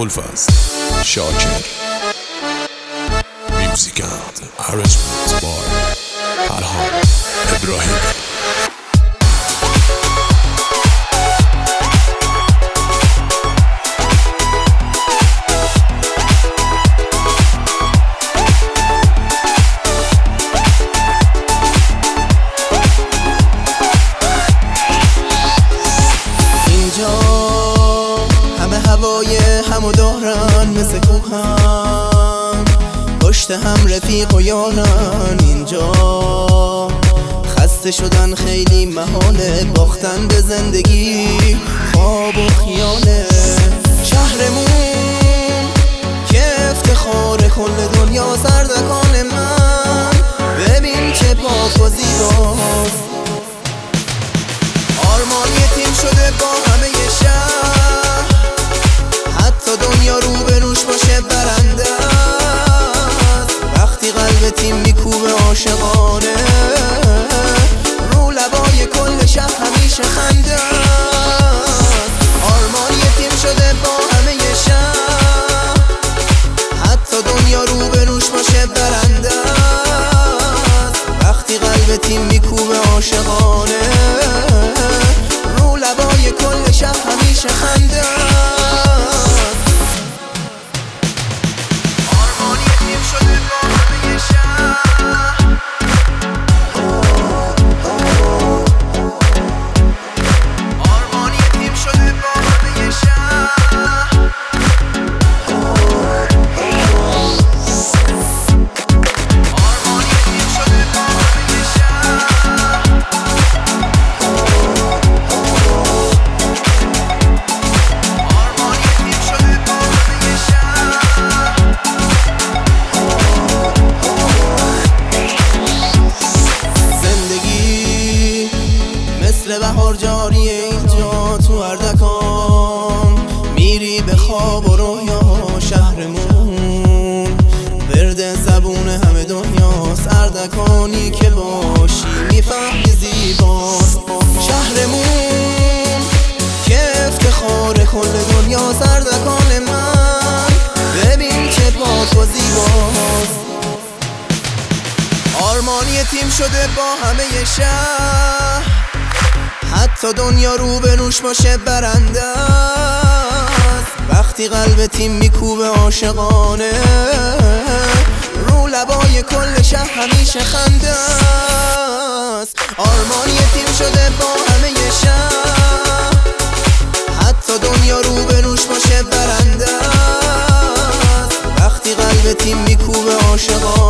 ابوالفضل شاکر میوزیکند ارسپورت بار پرهام ابراهیم. هوای همو دارن مثل کوهن، پشت هم رفیق و یارن. اینجا خسته شدن خیلی محاله، باختن به زندگی خواب و خیاله. شهرمون که افتخار کل دنیا، سردکان من ببین چه پاک و زیباست. آرمان یتیم شده با همه شهر، حتی دنیا رو به روش باشه برنده است. وقتی قلب تیم میکوبه عاشقانه، رو لبای کل شهر همیشه خنده است. آرمان یتیم شده با همه شهر، حتی دنیا رو به روش باشه برنده است. وقتی قلب تیم میکوبه عاشقانه، رو لبای کل شهر همیشه خنده است. مثل بهار جاریه اینجا تو اردکان، میری به خواب و رویا. شهرمون ورد زبون همه دنیاست، اردکانی که باشی میفهمی زیباست. شهرمون که افتخار کل دنیا، سردکان من ببین چه پاک و زیباست. آرمان یتیم شده با همه شهر، حتی دنیا رو به روش باشه برنده است. وقتی قلب تیم میکوبه عاشقانه، رو لبای کل شهر همیشه خنده است. آرمان یتیم شده با همه شهر، حتی دنیا رو به روش باشه برنده است. وقتی قلب تیم میکوبه عاشقانه،